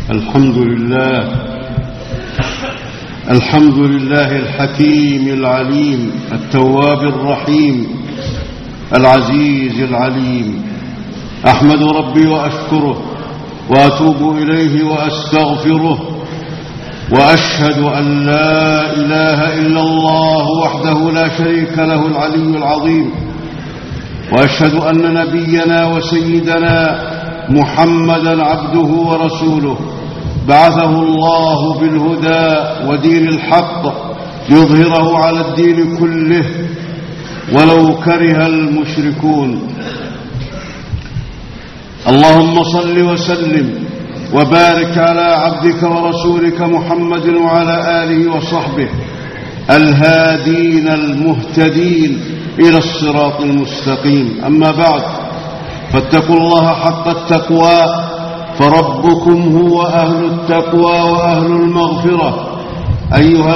الحمد لله الحكيم العليم التواب الرحيم العزيز العليم. أحمد ربي وأشكره وأتوب إليه وأستغفره، وأشهد أن لا إله إلا الله وحده لا شريك له العلي العظيم، وأشهد أن نبينا وسيدنا محمدا عبده ورسوله بعثه الله بالهدى ودين الحق ليظهره على الدين كله ولو كره المشركون. اللهم صل وسلم وبارك على عبدك ورسولك محمد وعلى آله وصحبه الهادين المهتدين إلى الصراط المستقيم. أما بعد، فاتقوا الله حق التقوى، فربكم هو أهل التقوى وأهل المغفرة. أيها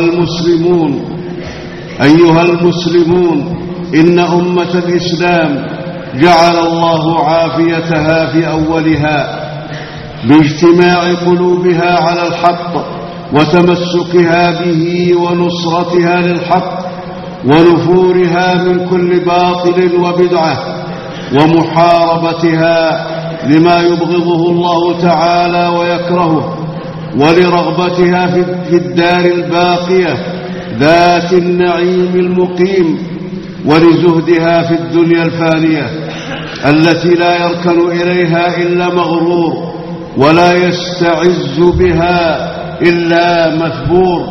المسلمون، إن أمة الإسلام جعل الله عافيتها في أولها باجتماع قلوبها على الحق وتمسكها به ونصرتها للحق ونفورها من كل باطل وبدعة ومحاربتها لما يبغضه الله تعالى ويكرهه، ولرغبتها في الدار الباقية ذات النعيم المقيم، ولزهدها في الدنيا الفانية التي لا يركن إليها إلا مغرور ولا يستعز بها إلا مثبور.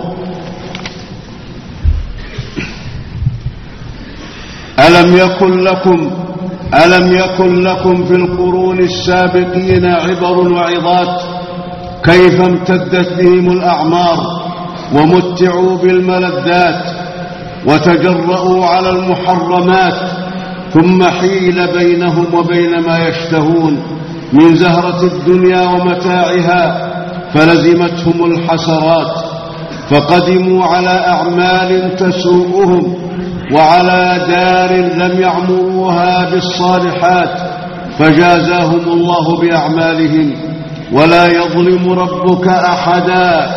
ألم يكن لكم في القرون السابقين عبر وعظات كيف امتدت بهم الأعمار ومتعوا بالملذات وتجرؤوا على المحرمات، ثم حيل بينهم وبين ما يشتهون من زهرة الدنيا ومتاعها فلزمتهم الحسرات، فقدموا على أعمال تسوءهم وعلى دار لم يعمروها بالصالحات فجازاهم الله بأعمالهم، ولا يظلم ربك أحدا.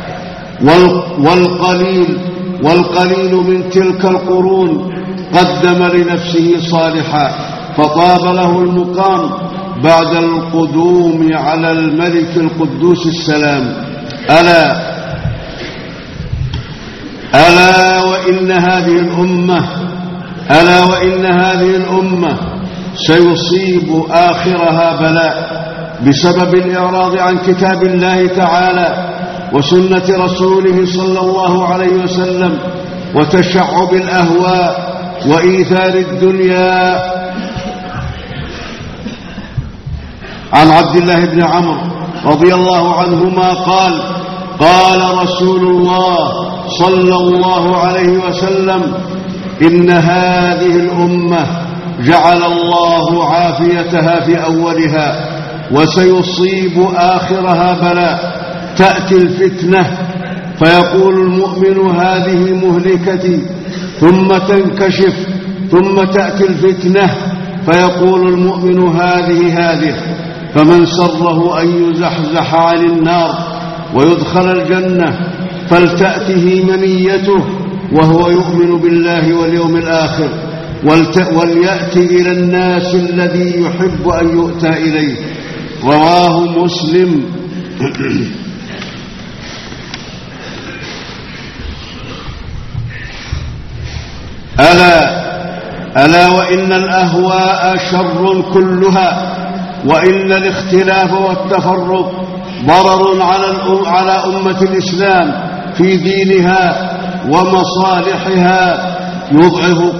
والقليل من تلك القرون قدم لنفسه صالحا فطاب له المقام بعد القدوم على الملك القدوس السلام. ألا وإن هذه الأمة سيصيب آخرها بلاء بسبب الإعراض عن كتاب الله تعالى وسنة رسوله صلى الله عليه وسلم وتشعب الأهواء وإيثار الدنيا. عن عبد الله بن عمرو رضي الله عنهما قال: قال رسول الله صلى الله عليه وسلم: إن هذه الأمة جعل الله عافيتها في أولها وسيصيب آخرها بلاء. تأتي الفتنة فيقول المؤمن: هذه مهلكتي، ثم تنكشف، ثم تأتي الفتنة فيقول المؤمن: هذه. فمن سره أن يزحزح عن النار ويدخل الجنة فلتأته منيته وهو يؤمن بالله واليوم الآخر، وليأتي إلى الناس الذي يحب أن يؤتى إليه. رواه مسلم. ألا وإن الأهواء شر كلها، وإن الاختلاف والتفرق ضرر على أمة الإسلام في دينها ومصالحها، يضعف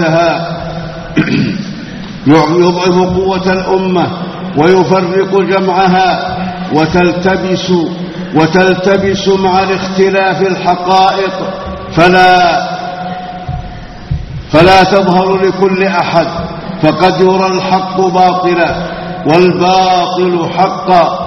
قوة الأمة ويفرق جمعها وتلتبس مع الاختلاف الحقائق فلا تظهر لكل أحد، فقد يرى الحق باطلا والباطل حقا،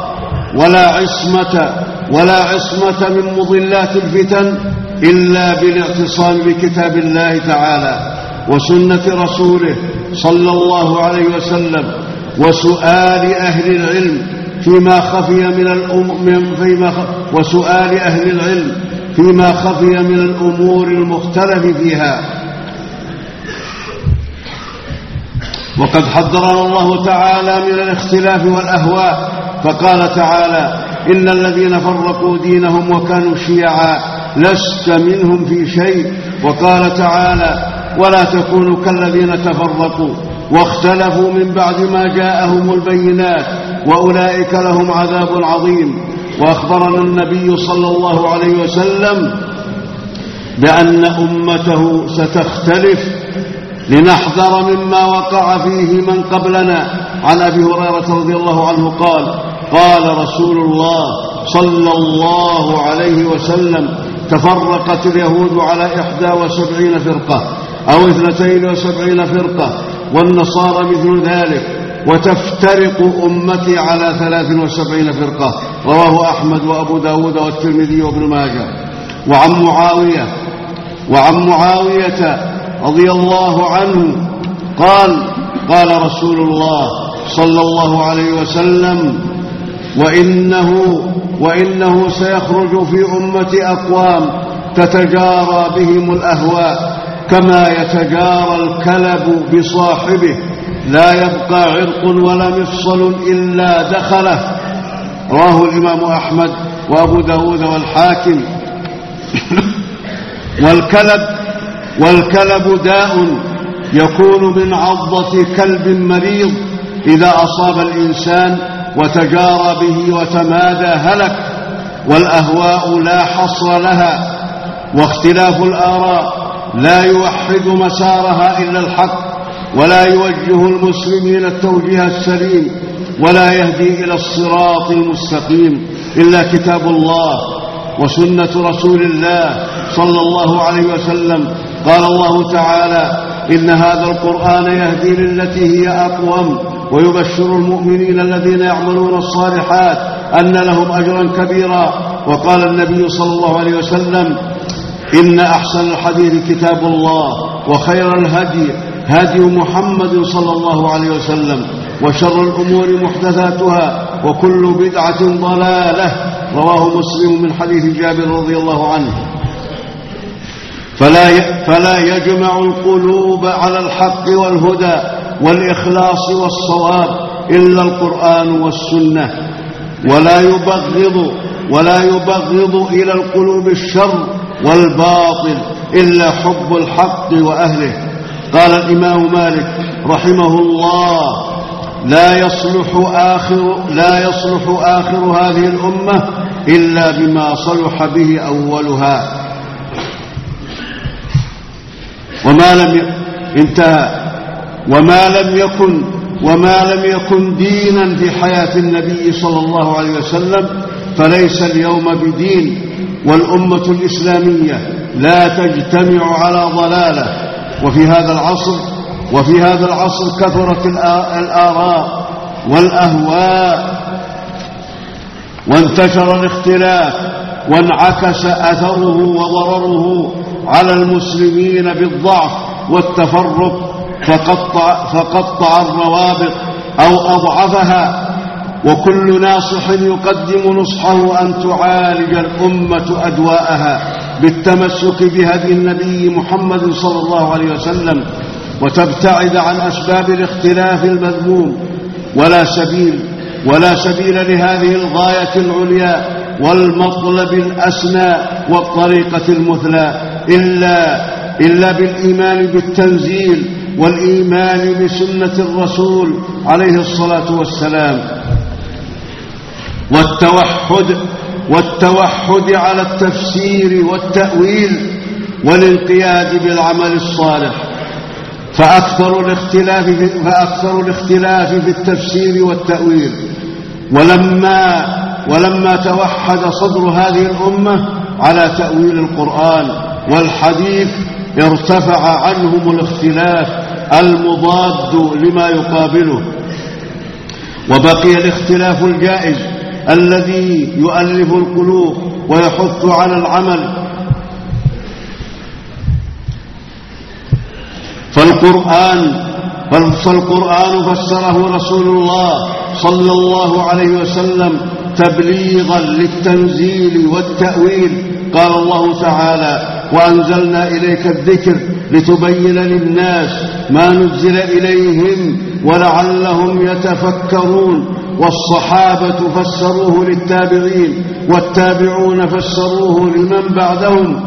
ولا عصمة من مضلات الفتن إلا بالاعتصام بكتاب الله تعالى وسنة رسوله صلى الله عليه وسلم، وسؤال أهل العلم فيما خفي وسؤال أهل العلم فيما خفي من الأمور المختلف فيها. وقد حذرنا الله تعالى من الاختلاف والأهواء، فقال تعالى: إن الذين فرقوا دينهم وكانوا شيعا لست منهم في شيء. وقال تعالى: ولا تكونوا كالذين تفرقوا واختلفوا من بعد ما جاءهم البينات وأولئك لهم عذاب عظيم. وأخبرنا النبي صلى الله عليه وسلم بأن أمته ستختلف لنحذر مما وقع فيه من قبلنا. عن أبي هريرة رضي الله عنه قال: قال رسول الله صلى الله عليه وسلم: تفرقت اليهود على 71 فرقة أو 72 فرقة، والنصارى مثل ذلك، وتفترق أمتي على 73 فرقة. رواه أحمد وأبو داود والترمذي وابن ماجه. وعن معاوية رضي الله عنه قال: قال رسول الله صلى الله عليه وسلم: وإنه سيخرج في أمتي أقوام تتجارى بهم الأهواء كما يتجارى الكلب بصاحبه، لا يبقى عرق ولا مفصل إلا دخله. رواه الإمام أحمد وأبو داود والحاكم. والكلب داء يكون من عضة كلب مريض، إذا أصاب الإنسان وتجارى به وتمادى هلك. والأهواء لا حصر لها، واختلاف الآراء لا يوحد مسارها إلا الحق، ولا يوجه المسلمين التوجيه السليم، ولا يهدي إلى الصراط المستقيم إلا كتاب الله وسنة رسول الله صلى الله عليه وسلم. قال الله تعالى: إن هذا القرآن يهدي للتي هي أقوم ويبشر المؤمنين الذين يعملون الصالحات أن لهم أجرا كبيرا. وقال النبي صلى الله عليه وسلم: إن أحسن الحديث كتاب الله، وخير الهدي هدي محمد صلى الله عليه وسلم، وشر الأمور محدثاتها، وكل بدعة ضلالة. رواه مسلم من حديث جابر رضي الله عنه. فلا يجمع القلوب على الحق والهدى والإخلاص والصواب إلا القرآن والسنة، ولا يبغض إلى القلوب الشر والباطل إلا حب الحق وأهله. قال الإمام مالك رحمه الله: لا يصلح آخر هذه الأمة إلا بما صلح به أولها. وما لم يكن دينا في حياة النبي صلى الله عليه وسلم فليس اليوم بدين. والأمة الإسلامية لا تجتمع على ضلالة. وفي هذا العصر كثرت الآراء والأهواء، وانتشر الاختلاف، وانعكس أثره وضرره على المسلمين بالضعف والتفرق، فقطع الروابط أو أضعفها. وكل ناصح يقدم نصحه أن تعالج الأمة أدواءها بالتمسك بهدي النبي محمد صلى الله عليه وسلم، وتبتعد عن أسباب الاختلاف المذموم. ولا سبيل لهذه الغاية العليا والمطلب الأسنى والطريقة المثلى إلا بالإيمان بالتنزيل والإيمان بسنة الرسول عليه الصلاة والسلام، والتوحد على التفسير والتأويل، والانقياد بالعمل الصالح. فأكثر الاختلاف في التفسير والتأويل. ولما توحد صدر هذه الأمة على تأويل القرآن والحديث ارتفع عنهم الاختلاف المضاد لما يقابله، وبقي الاختلاف الجائز الذي يؤلف القلوب ويحث على العمل. فالقرآن فسره رسول الله صلى الله عليه وسلم تبليغا للتنزيل والتأويل. قال الله تعالى: وأنزلنا إليك الذكر لتبين للناس ما نزل إليهم ولعلهم يتفكرون. والصحابة فسروه للتابعين، والتابعون فسروه لمن بعدهم.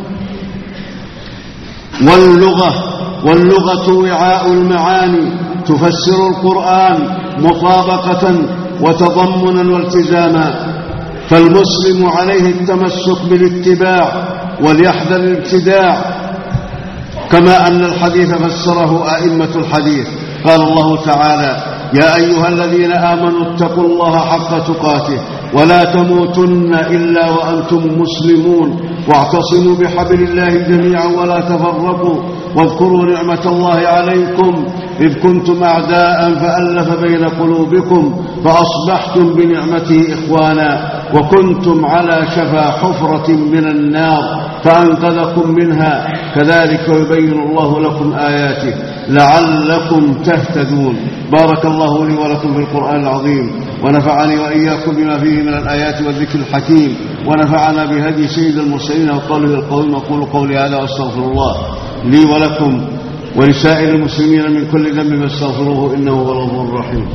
واللغة وعاء المعاني، تفسر القرآن مطابقة وتضمنا والتزاما، فالمسلم عليه التمسك بالاتباع وليحذر الابتداع، كما أن الحديث فسره أئمة الحديث. قال الله تعالى: يا أيها الذين آمنوا اتقوا الله حق تقاته ولا تموتن إلا وأنتم مسلمون، واعتصموا بحبل الله جميعا ولا تفرقوا، واذكروا نعمة الله عليكم إذ كنتم أعداء فألف بين قلوبكم فأصبحتم بنعمته إخوانا، وكنتم على شفا حفرة من النار فأنقذكم منها، كذلك يبين الله لكم آياته لعلكم تهتدون. بارك الله لي ولكم في القرآن العظيم، ونفعني وإياكم بما فيه من الآيات والذكر الحكيم، ونفعنا بهدي سيد المرسلين وقوله القويم. أقول قولي هذا وأستغفر الله لي ولكم ولسائر المسلمين من كل ذنب فاستغفروه إنه هو الغفور الرحيم.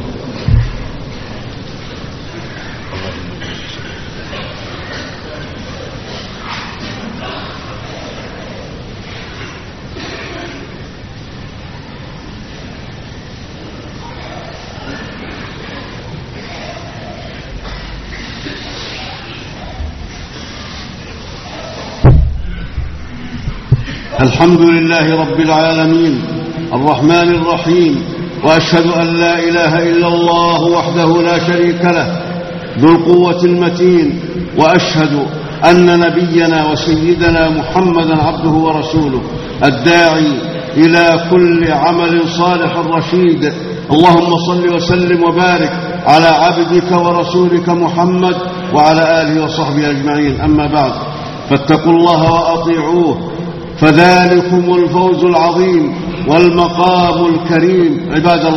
الحمد لله رب العالمين الرحمن الرحيم، وأشهد أن لا إله إلا الله وحده لا شريك له ذو القوة المتين، وأشهد أن نبينا وسيدنا محمدا عبده ورسوله الداعي إلى كل عمل صالح رشيد. اللهم صل وسلم وبارك على عبدك ورسولك محمد وعلى آله وصحبه أجمعين. أما بعد، فاتقوا الله وأطيعوه، فذلكم الفوز العظيم والمقام الكريم.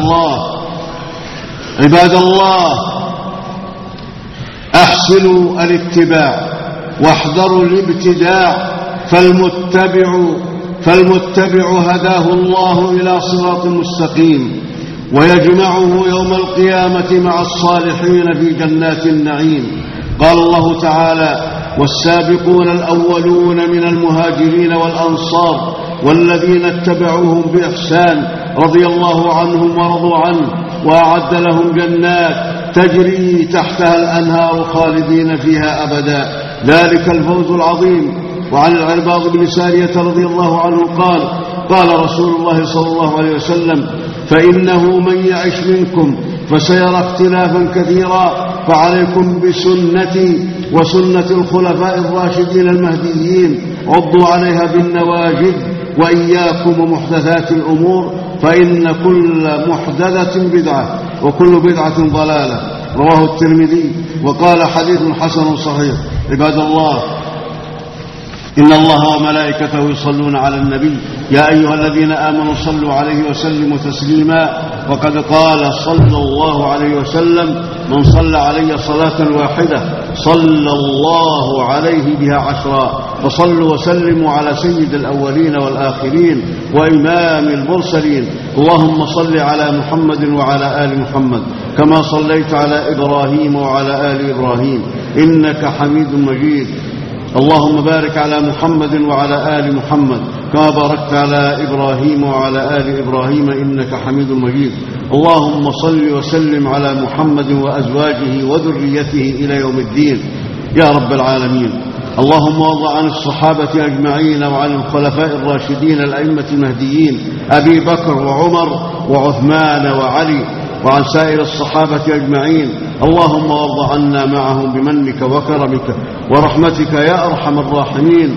عباد الله، أحسنوا الاتباع واحذروا الابتداع، فالمتبع هداه الله إلى صراط مستقيم، ويجمعه يوم القيامة مع الصالحين في جنات النعيم. قال الله تعالى: والسابقون الأولون من المهاجرين والأنصار والذين اتبعوهم بإحسان رضي الله عنهم ورضوا عنه وأعد لهم جنات تجري تحتها الأنهار خالدين فيها أبدا، ذلك الفوز العظيم. وعن العرباض بن سارية رضي الله عنه قال: قال رسول الله صلى الله عليه وسلم: فإنه من يعش منكم فسيرى اختلافا كثيرا، فعليكم بسنتي وسنة الخلفاء الراشدين المهديين، عضوا عليها بالنواجذ، وإياكم ومحدثات الأمور، فإن كل محدثة بدعة وكل بدعة ضلالة. رواه الترمذي وقال: حديث حسن صحيح. عباد الله، إن الله وملائكته يصلون على النبي، يا أيها الذين آمنوا صلوا عليه وسلموا تسليما. وقد قال صلى الله عليه وسلم: من صلى علي صلاة واحدة صلى الله عليه بها 10. فصلوا وسلموا على سيد الأولين والآخرين وإمام المرسلين. اللهم صل على محمد وعلى آل محمد كما صليت على إبراهيم وعلى آل إبراهيم إنك حميد مجيد. اللهم بارك على محمد وعلى آل محمد كما باركت على إبراهيم وعلى آل إبراهيم إنك حميد مجيد. اللهم صل وسلم على محمد وأزواجه وذريته إلى يوم الدين يا رب العالمين. اللهم وارض عن الصحابة أجمعين وعن الخلفاء الراشدين الأئمة المهديين أبي بكر وعمر وعثمان وعلي وعن سائر الصحابة أجمعين. اللهم وارض عنا معهم بمنك وكرمك ورحمتك يا أرحم الراحمين.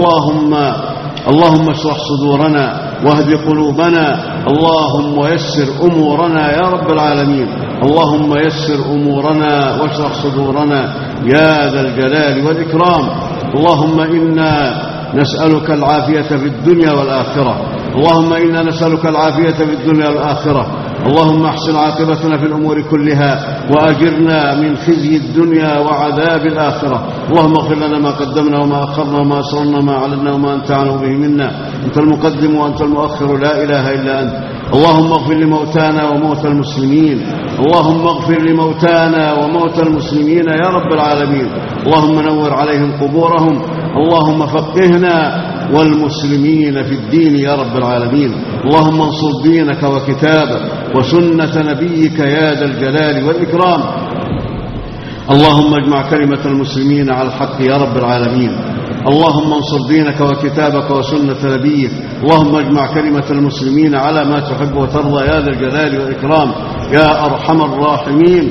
اللهم اشرح صدورنا واهد قلوبنا، اللهم يسر أمورنا يا رب العالمين. اللهم يسر أمورنا واشرح صدورنا يا ذا الجلال والإكرام. اللهم إنا نسألك العافية في الدنيا والآخرة. اللهم إنا نسألك العافية في الدنيا والآخرة، اللهم احسن عاقبتنا في الأمور كلها وأجرنا من خزي الدنيا وعذاب الآخرة. اللهم اغفر لنا ما قدمنا وما أخرنا وما أسررنا وما أعلنا وما أنت أعلم به منا. أنت المقدم وأنت المؤخر، لا إله إلا أنت. اللهم اغفر لموتانا وموتى المسلمين، اللهم اغفر لموتانا وموتى المسلمين يا رب العالمين. اللهم نور عليهم قبورهم، اللهم فقهنا والمسلمين في الدين يا رب العالمين. اللهم انصر دينك وكتابك وسنة نبيك يا ذا الجلال والإكرام. اللهم اجمع كلمة المسلمين على الحق يا رب العالمين. اللهم انصر دينك وكتابك وسنة نبيك. اللهم اجمع كلمة المسلمين على ما تحب وترضى يا ذا الجلال والإكرام يا أرحم الراحمين.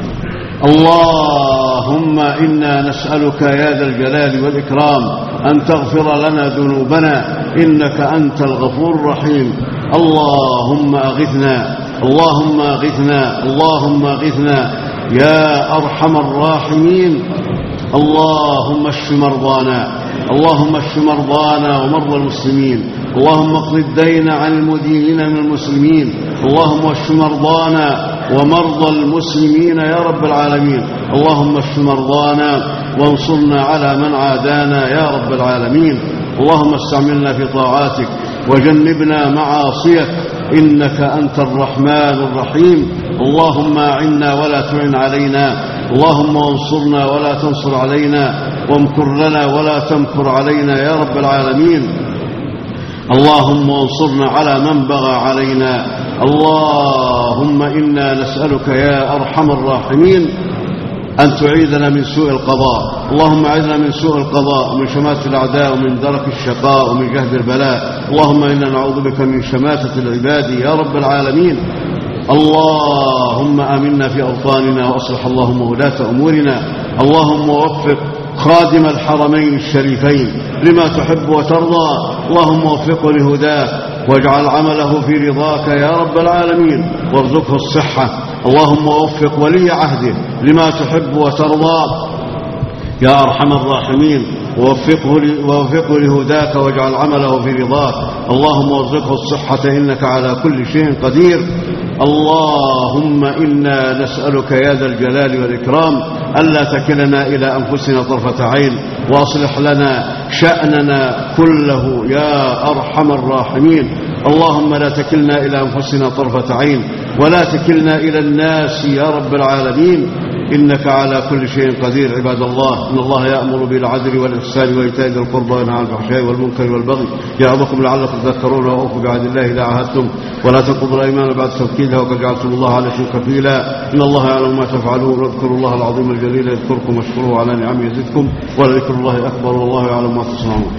اللهم إنا نسألك يا ذا الجلال والإكرام أن تغفر لنا ذنوبنا إنك أنت الغفور الرحيم. اللهم أغثنا، اللهم أغثنا، اللهم أغثنا يا أرحم الراحمين. اللهم اشف مرضانا، اللهم اشف مرضانا ومرضى المسلمين. اللهم اقض الدين عن المدينين من المسلمين. اللهم اشف مرضانا ومرضى المسلمين يا رب العالمين. اللهم اشف مرضانا وانصرنا على من عادانا يا رب العالمين. اللهم استعملنا في طاعاتك وجنبنا معاصيك إنك أنت الرحمن الرحيم. اللهم أعنا ولا تعن علينا، اللهم انصرنا ولا تنصر علينا، وامكر لنا ولا تمكر علينا يا رب العالمين. اللهم انصرنا على من بغى علينا. اللهم إنا نسألك يا أرحم الراحمين أن تعيذنا من سوء القضاء. اللهم أعذنا من سوء القضاء ومن شماتة الأعداء ومن درك الشقاء ومن جهد البلاء. اللهم إنا نعوذ بك من شماتة العباد يا رب العالمين. اللهم آمنا في أوطاننا وأصلح اللهم ولاة أمورنا. اللهم وفق خادم الحرمين الشريفين لما تحب وترضى. اللهم وفقه لهداك واجعل عمله في رضاك يا رب العالمين وارزقه الصحة. اللهم وفق ولي عهده لما تحب وترضى يا أرحم الراحمين، ووفقه لهداك واجعل عمله في رضاك. اللهم وارزقه الصحة إنك على كل شيء قدير. اللهم إنا نسألك يا ذا الجلال والإكرام ألا تكلنا إلى أنفسنا طرفة عين، واصلح لنا شأننا كله يا أرحم الراحمين. اللهم لا تكلنا إلى أنفسنا طرفة عين ولا تكلنا إلى الناس يا رب العالمين إنك على كل شيء قدير. عباد الله، إن الله يأمر بالعدل والإحسان وإيتاء ذي القربى وينهى عن الفحشاء والمنكر والبغي يعظكم لعلكم تذكرون. وأوفوا بعهد الله إذا عاهدتم ولا تنقضوا الأيمان بعد توكيدها وقد جعلتم الله عليكم كفيلا. إن الله يعلم ما تفعلون. واذكروا الله العظيم الجليل يذكركم واشكروه على نعمه يزدكم ولذكر الله أكبر والله يعلم ما تصنعون.